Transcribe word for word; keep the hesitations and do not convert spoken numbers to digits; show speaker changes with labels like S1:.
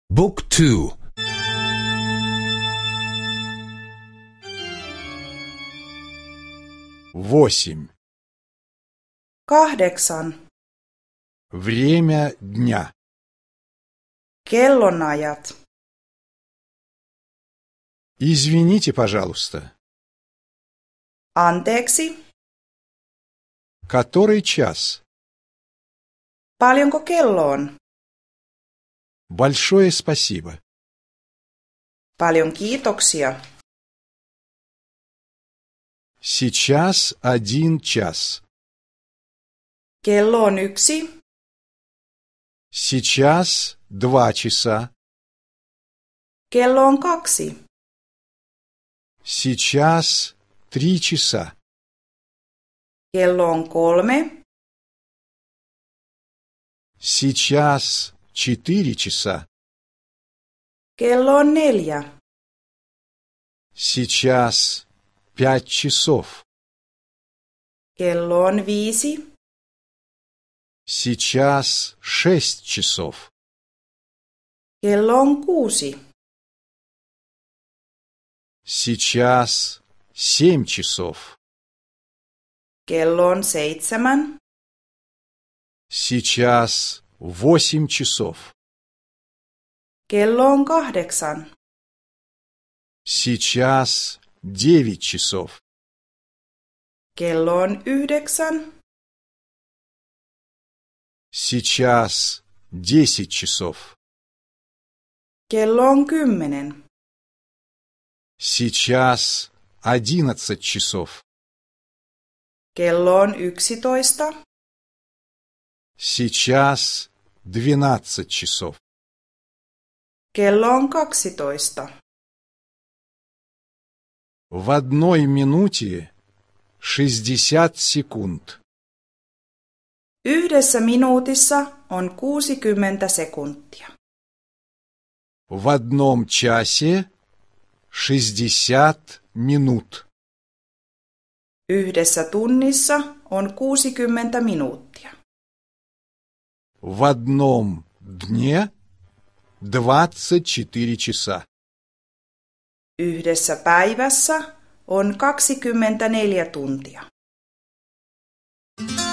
S1: บุ๊กทูвосемь.
S2: Kahdeksan.
S1: Время дня.
S2: Kellonajat.
S1: Извините, пожалуйста.
S2: Anteeksi.
S1: Который час?
S2: Paljonko kello on?
S1: Большое спасибо.
S2: Paljon kiitoksia.
S1: Сейчас один час.
S2: Kello on yksi.
S1: Сейчас два часа.
S2: Kello on kaksi.
S1: Сейчас три часа.
S2: Kello on kolme.
S1: Сейчас четыре часа.
S2: Kello on neljä.
S1: Сейчас пять часов.
S2: Kello on viisi.
S1: Сейчас шесть часов.
S2: Kello on kuusi.
S1: Сейчас семь часов.
S2: Kello on seitsemän.
S1: Сейчас восемь часов.
S2: Kello on kahdeksan.
S1: Сейчас девять часов.
S2: Kello on yhdeksän.
S1: Сейчас десять часов.
S2: Kello on kymmenen.
S1: Сейчас одиннадцать часов.
S2: Kello on yksitoista.
S1: Сейчас двенадцать часов.
S2: Kello on kaksitoista.
S1: В одной минуте шестьдесят секунд.
S2: Yhdessä minuutissa on kuusikymmentä sekuntia.
S1: В одном часе шестьдесят минут.
S2: Yhdessä tunnissa on kuusikymmentä minuuttia.
S1: В одном дне двадцать четыре часа.
S2: Yhdessä päivässä on kaksikymmentäneljä tuntia.